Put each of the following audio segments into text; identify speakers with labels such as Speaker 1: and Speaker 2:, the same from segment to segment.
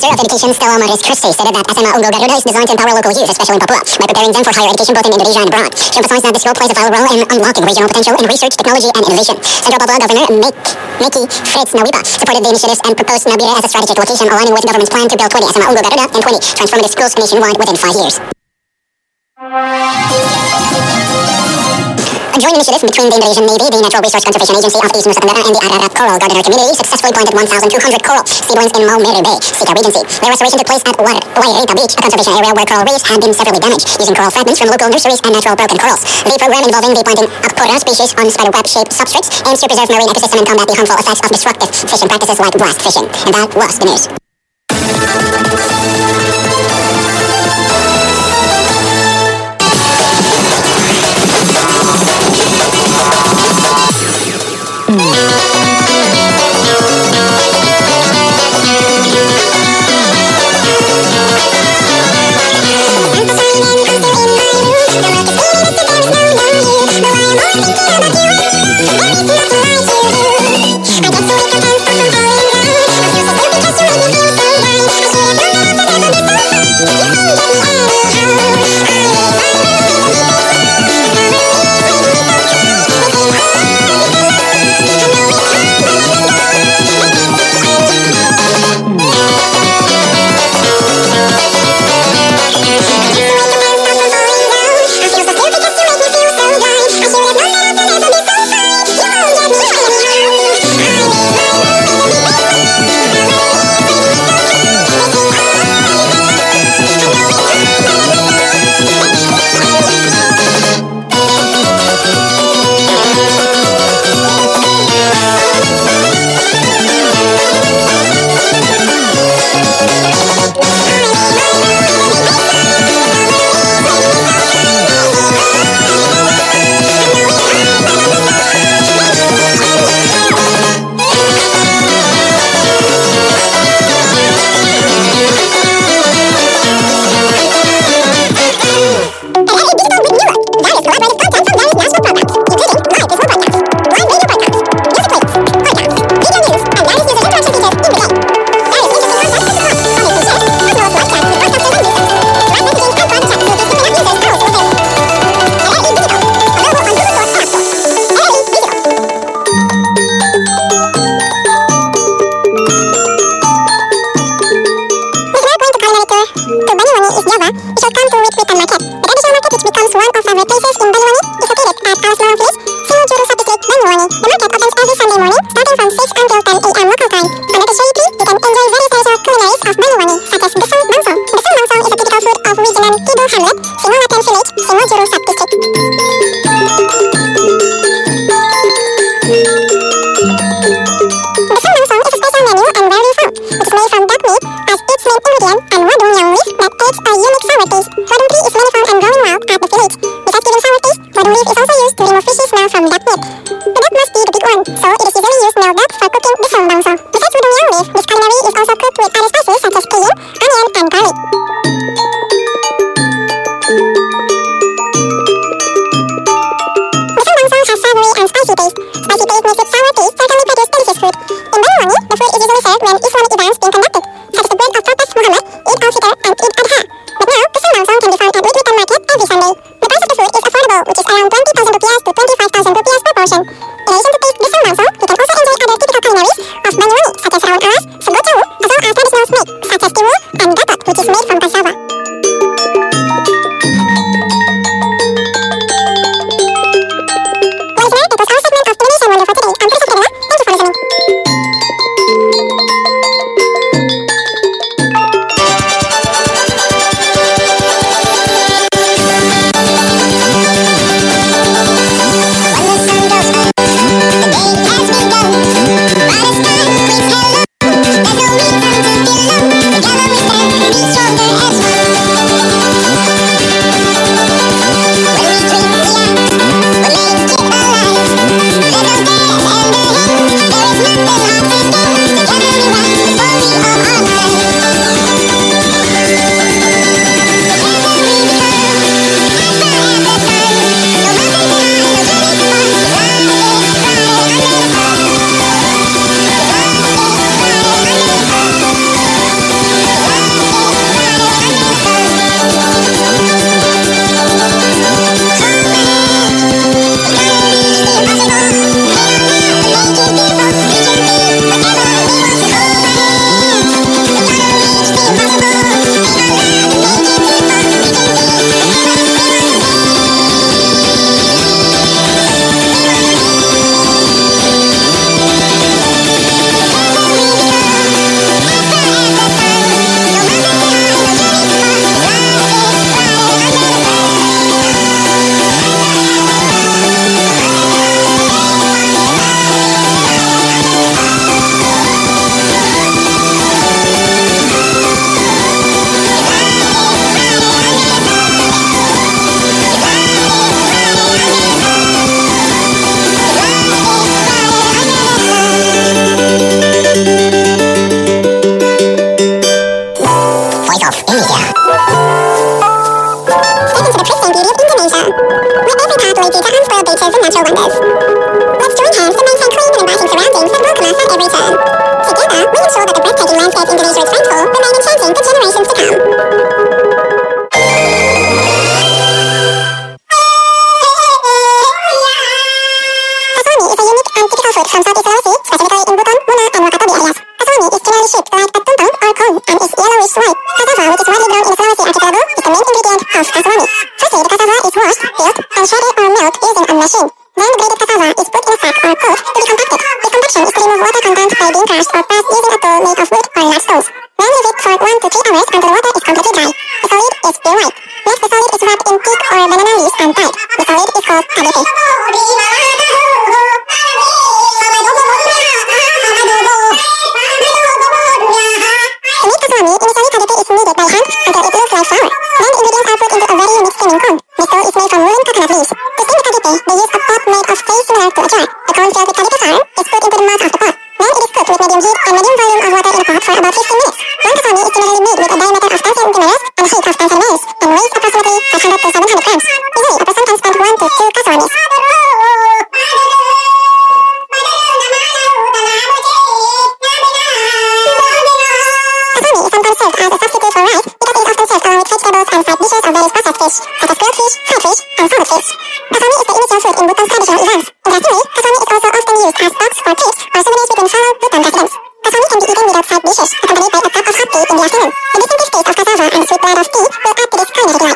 Speaker 1: Minister of Education Stella Maris Christie stated that SMA Unggul Garuda is designed to empower local youth, especially in Papua, by preparing them for higher education both in Indonesia and abroad. She emphasized that the school plays a vital role in unlocking regional potential in research, technology, and innovation. Central Papua Governor Meki Fritz Nawipa supported the initiatives and proposed Nabire as a strategic location, aligning with government's plan to build 20 SMA Unggul Garuda and 20 transformative schools nationwide within 5 years. A joint initiative between the Indonesian Navy, the Natural Resource Conservation Agency of East Nusa Tenggara, and the Ararat Coral Gardener Community successfully planted 1,200 coral seedlings in Maumere Bay, Sika Regency. Their restoration took place at Wairita Beach, a conservation area where coral reefs had been severely damaged, using coral fragments from local nurseries and natural broken corals. The program involving the planting Acpora species on spiderweb-shaped substrates aims to preserve marine ecosystem and combat the harmful effects of destructive fishing practices like blast fishing. And that was the news.
Speaker 2: So it is usually used
Speaker 1: features and natural wonders. Let's join hands to maintain clean and inviting surroundings that welcome us at every turn. Together, we ensure that the breathtaking landscapes Indonesia is famed for remain enchanting for generations to come. Pasomi is a unique and typical food from Southeast Sulawesi, specifically in Buton, Muna, and Wakatobi areas. Pasomi is generally shaped like a tumpeng or cone and is yellowish white. Cassava, which is widely grown in the Sulawesi archipelago, is the main ingredient of pasomi. Firstly, the cassava is washed, peeled, and shredded or milled using a machine. Then the grated cassava is put in a sack or coat to be compacted. This compaction is to remove water content by being crushed or pressed using a tool made of wood or large stones. Then leave it for 1 to 3 hours until the water is completely dry. The solid is pure white. Next, the solid is wrapped in teak or banana leaves and tied. The solid is called tabepe. To make pasomi, initially tabepe is kneaded by hand until it looks like flour. Then the ingredients are put into a very unique steaming cone. This dough is made from woolen coconut leaves. To steam the tabepe, they use a pot made of clay similar to a jar. The cone filled with tabepe flour is put into the mouth of the pot. Then it is cooked with medium heat and medium volume of water in a pot for about 15 minutes. One pasomi is generally made with a diameter of 10 centimeters and a height of 10 centimeters and weighs approximately 500 to 700 grams. Usually, a person can spend 1 to 2 pasomis. Pasomi is sometimes served as a substitute for rice because it is often served along with vegetables and side dishes of various processed fish, such as grilled fish, fried fish, and salted fish. Pasomi is the initial food in Buton's traditional events. Interestingly, pasomi is also often used as stocks for cakes or souvenirs within fellow Buton residents. Pasomi can be eaten without side dishes, accompanied by a cup of hot tea in the afternoon. The distinctive taste of cassava and the sweet blend of tea will add to this culinary delight.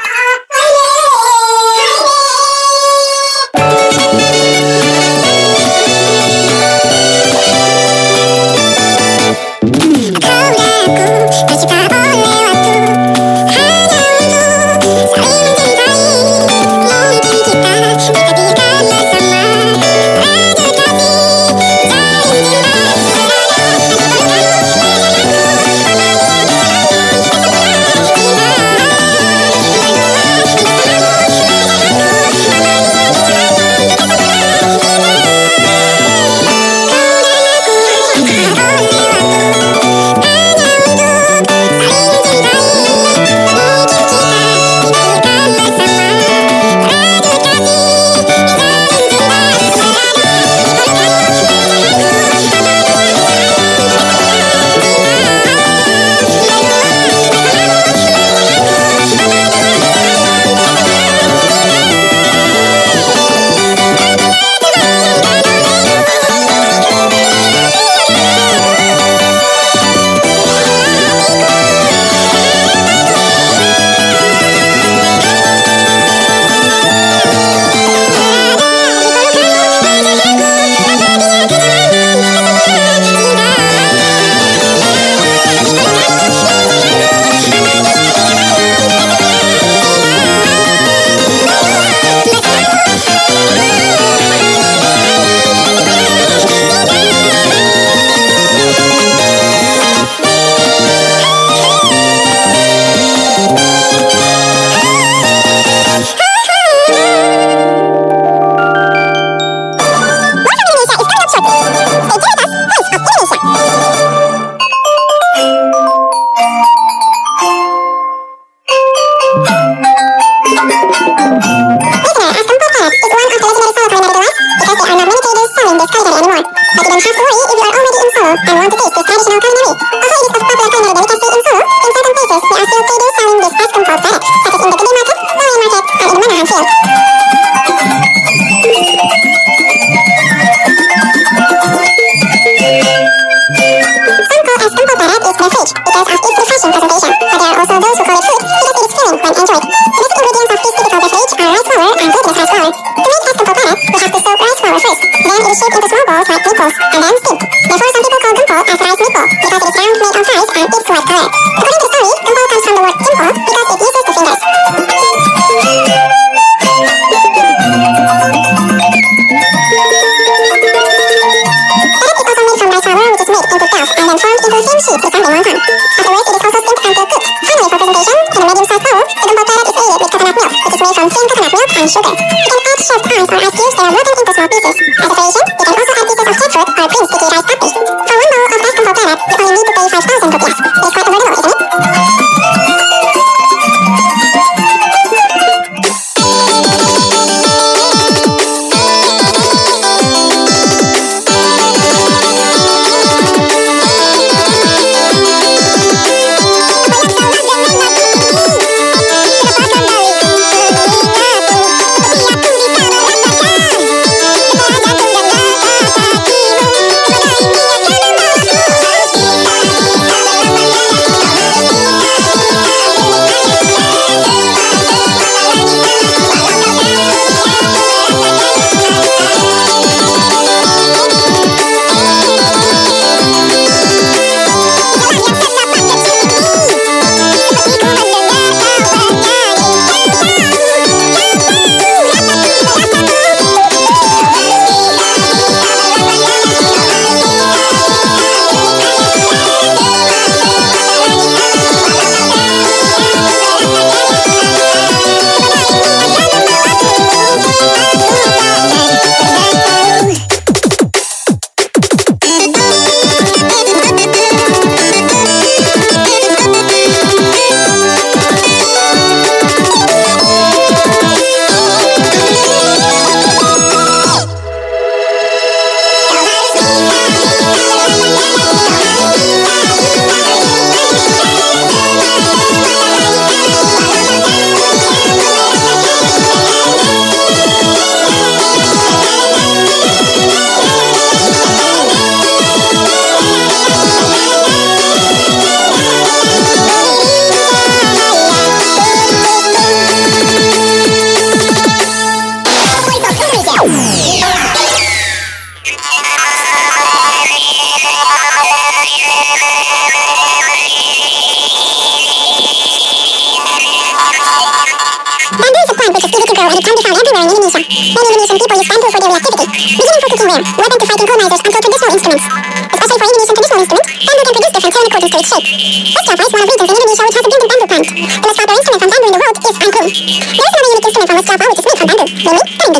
Speaker 1: Indonesia. Many Indonesian people use bamboo for daily activity, beginning for cookware, weapon to fighting colonizers, until traditional instruments. Especially for Indonesian traditional instruments, bamboo can produce different tone according to its shape. West Java is one of regions in Indonesia which has a built-in bamboo plant. The most popular instrument from bamboo in the world is angklung. There is another unique instrument from West Java which is made from bamboo, namely taringan.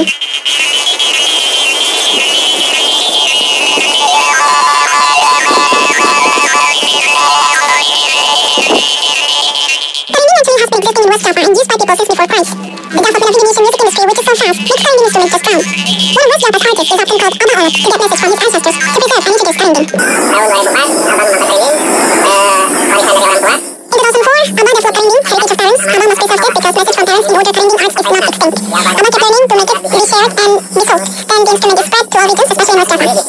Speaker 1: West Java and used by people since before Christ. The development of Indonesian music industry, which is so fast, makes finding instruments just drown. One of West Java's artists is often called Aba Orok to get message from his ancestors to preserve and introduce taringan. In 2004, Aba developed taringan, heritage of parents. Aba must preserve it because message from parents in order taringan arts is not extinct. Aba kept learning to make it, be shared, and be sold. Then the instrument is spread to all regions, especially in West Java.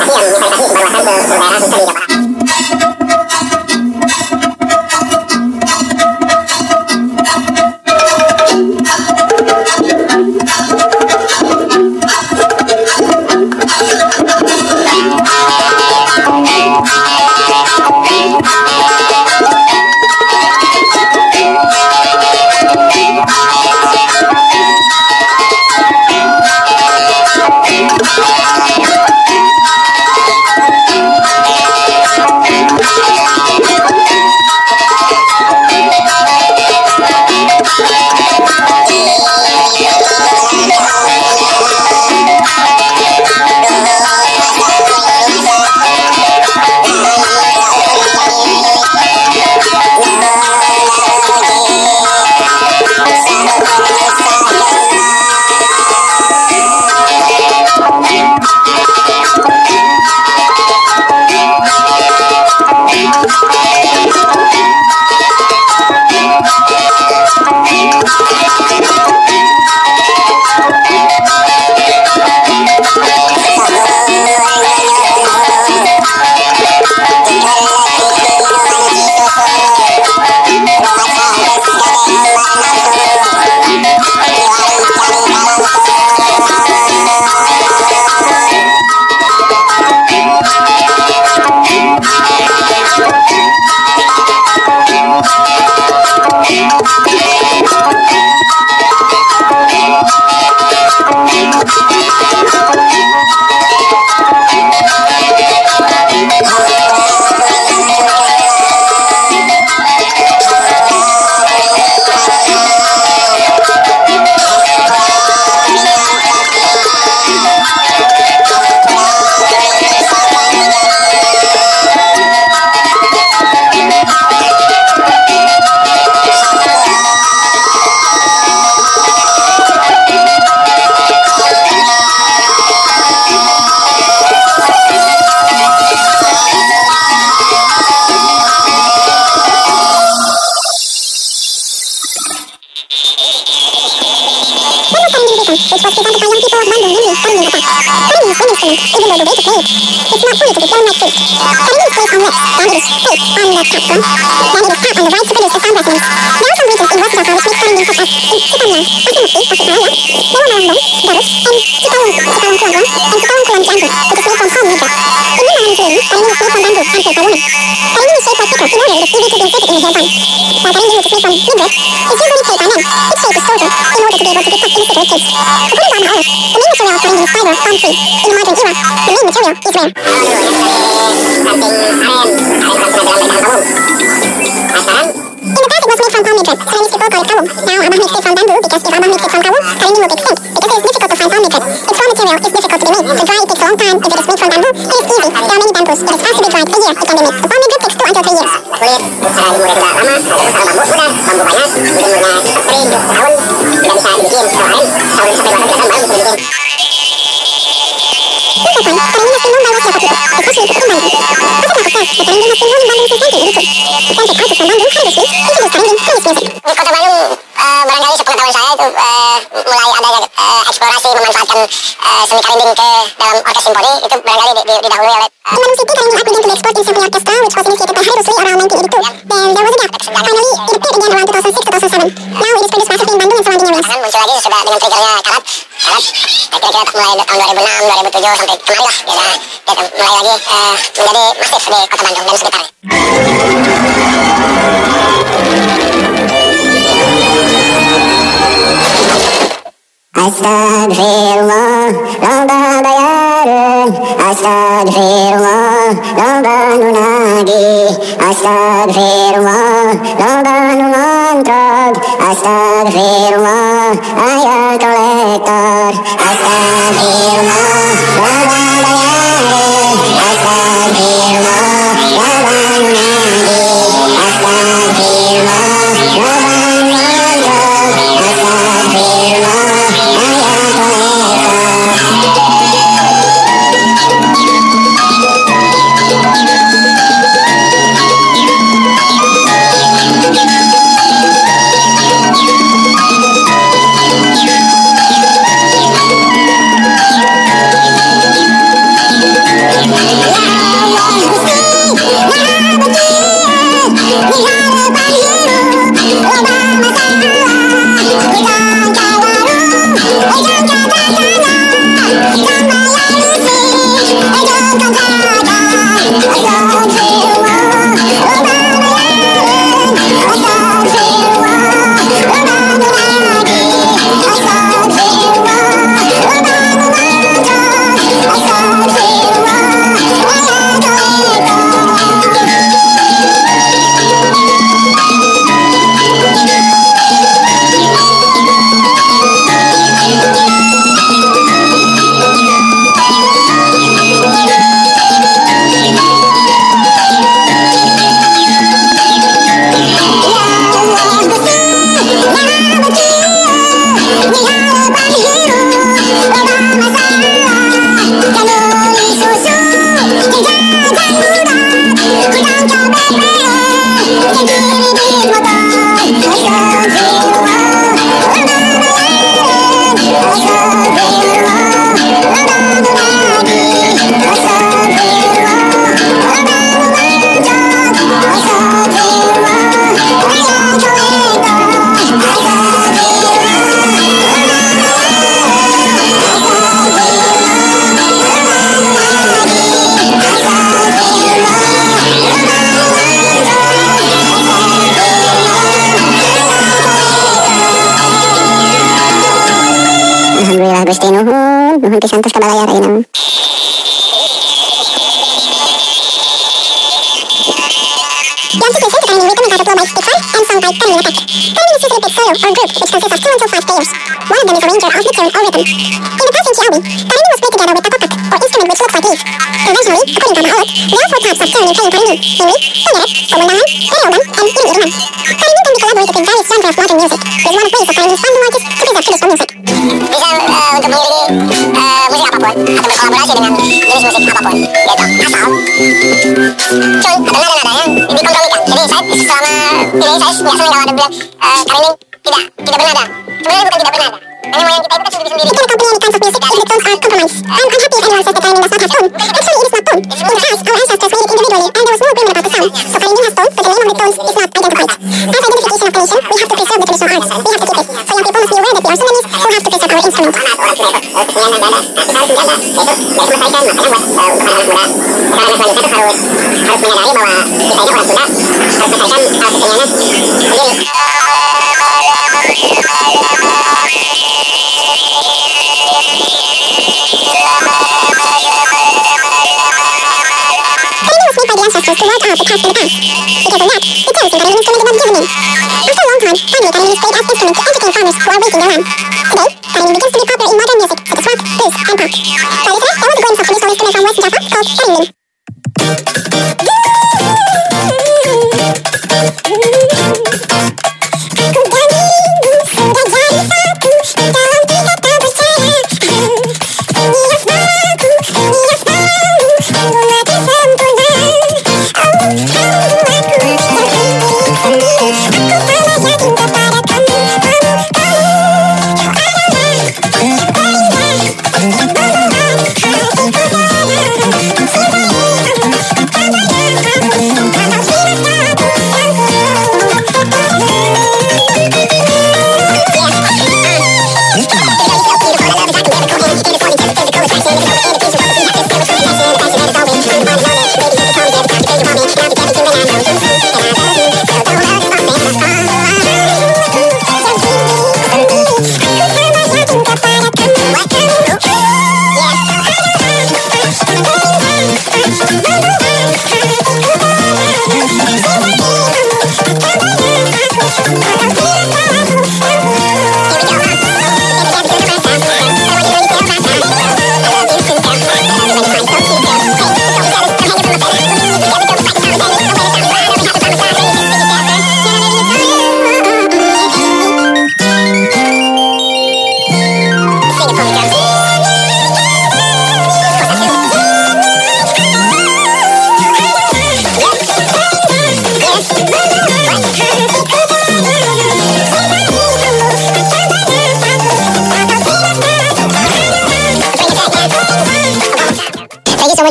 Speaker 1: which was presented by young people of Bandung, namely taringan otak. Taringan is wind instrument, even though the way to play it, it's not fully to be blown like flute. Taringan is played on left, then it is played on the cap drum, then it is tapped on the right to produce the sound resonance. There are some regions in West Java which make taringan such as in Cipannya, Pasimukti, Tasikmalaya, Dewa Malangbong, Garut, and Cikalong Kuanggang, and Cikalong Kulang Janggut, which is made from palm woodwork. In Mindanao and Sulawesi, taringan is made from bamboo and played by women. Taringan is shaped like pickle in order it is easy to be inserted in a hair bun. While taringan, which is made from woodwork, is usually played by men. Its shape is shorter in order to be able to be tucked in a cigarette case. According to Aba Orok, the main material of taringan is fiber, palm tree. In the modern era, the main material is rare. In the past it was made from palm woodwork, Chinese people call it kawung. Now Abah makes it from bamboo because if Abah makes it from kawung, taringan will be extinct because it is difficult to find palm woodwork. Its raw material is difficult to be made. To dry it takes a long time. If it is made from bamboo, it is easy. There are many bamboos. It is fast to be dried. A year it can be made. The palm woodwork takes 2 until 3 years. Kulit, cara jemurnya juga lama, kalau bambu mudah, bambu banyak, dijemurnya sering, setahun, tidak bisa dibikin, kemarin, tahun sampai 2 tahun baru bisa dibikin. Since that time, taringan has been known by West Java people, especially in Bandung. Aba Orok says that taringan has been known in Bandung since 1982. Talented artists from Bandung, Harry Rusli, introduced taringan to his music. Di kota Bandung, barangkali sepengetahuan saya itu mulai ada eksplorasi memanfaatkan seni karinding ke dalam orkes simfoni itu barangkali didahului oleh in Bandung City, taringan art began to be explored in symphony orchestra, which was initiated by Harry Rusli around 1982. Then there was a gap. Finally, it appeared again around 2006-2007. Now it is produced massively in Bandung and surrounding areas. Muncul lagi sudah dengan triggernya karat, kira-kira mulai tahun 2006, 2007 sampai kemari lah, dia mulai lagi menjadi masif di kota Bandung dan sekitarnya. Astagfirullah, Ramadan bayarın. Astagfirullah, Ramadan lagi. Astagfirullah, Ramadan mantrag. Astagfirullah, ayat kolektor. Astagfirullah, Ramadan bayarın. Astagfirullah, Ramadan lagi. Astagfirullah, Ramadan mantrag. Astagfirullah. Alhamdulillah Gusti nuhun pisantos kabalayar ayeuna. The answer to the question can be written in by istighfar and sung by Karim attack. Karim is usually a big solo or group which consists of 2 until 5 players. One of them is arranger of the tune or rhythm. In the past in Kiawi, Karim was played together with a kotak or instrument which looks like leaves. Conventionally, according to Mahalat, there are 4 types of tune in playing Karim, namely Sangeret, Komundahan, Kareogan, and Iru-Iruhan. Karim can be collaborated with various genres of modern music. It is one of ways of Karim's fandom artists to preserve traditional music. Bisa untuk mengiringi musik apapun atau berkolaborasi dengan jenis musik apapun, yaitu asal cuy ada nada-nada yang dikompromikan. Jadi saya selama ini saya nggak senang kalau ada bilang Karim tidak bernada. Sebenarnya bukan tidak bernada. Hanya moyang kita itu kan sendiri-sendiri. It can accompany any kinds of music if the tones are compromised. I'm unhappy if anyone says that Karim does not have tone. Actually, it is not tone. In the past, our ancestors made it individually, and there was no agreement about the sound. So Karim has tone, but the name of the tones is not identified. As identification of a nation, we have to preserve the traditional arts. We have to keep it. So young people must be aware that we are Sudanese who have to preserve our instruments. Ancestors to write out the past in the past. Because of that, the tones in Karim instrument was given name. After a long time, finally Karim is played as instrument to entertain farmers who are waiting their land. Today, Karim begins to be popular in modern music such as rap, blues, and pop. So listeners, there was a glimpse of a musical instrument from West Java called Karim.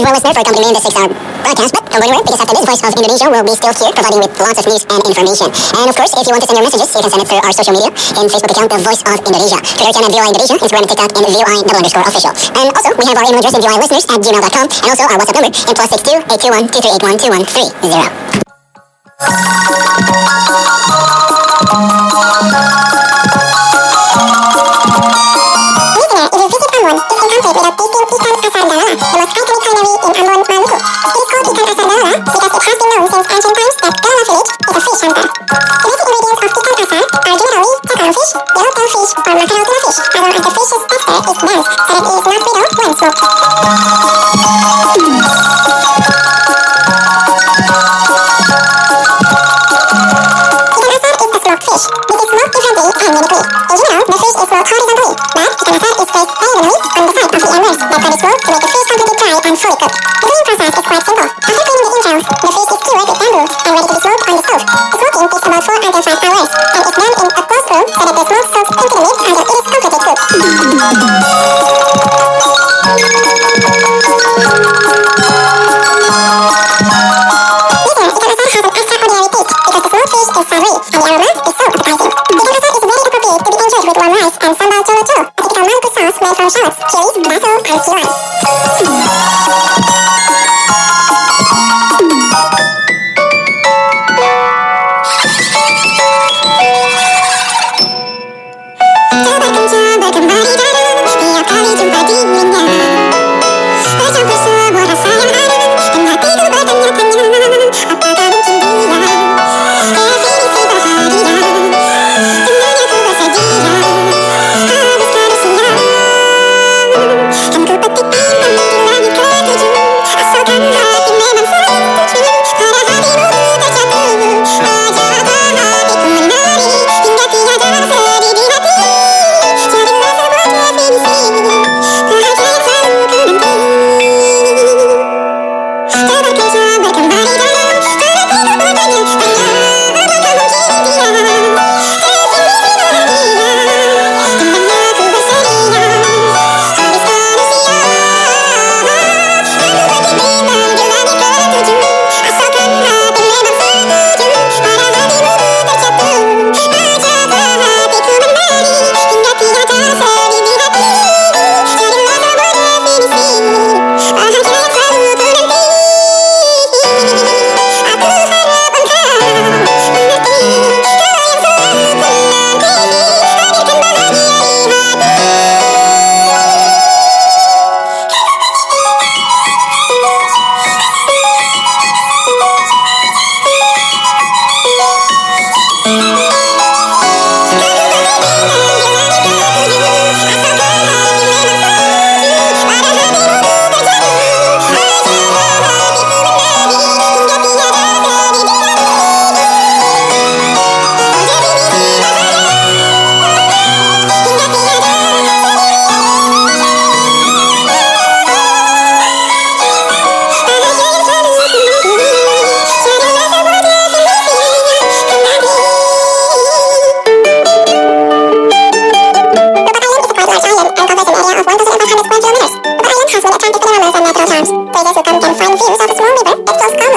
Speaker 1: well, listener, for accompanying me in this 6-hour broadcast, but don't go anywhere, because after this, Voice of Indonesia will be still here, providing with lots of news and information. And of course, if you want to send your messages, you can send it through our social media in Facebook account, The Voice of Indonesia, Twitter account at VOI Indonesia, Instagram and TikTok in VOI_official. And also, we have our email address in VOIlisteners at gmail.com, and also our WhatsApp number in +62 821 2381 2130.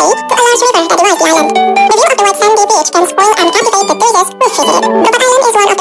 Speaker 1: Beberapa island is one of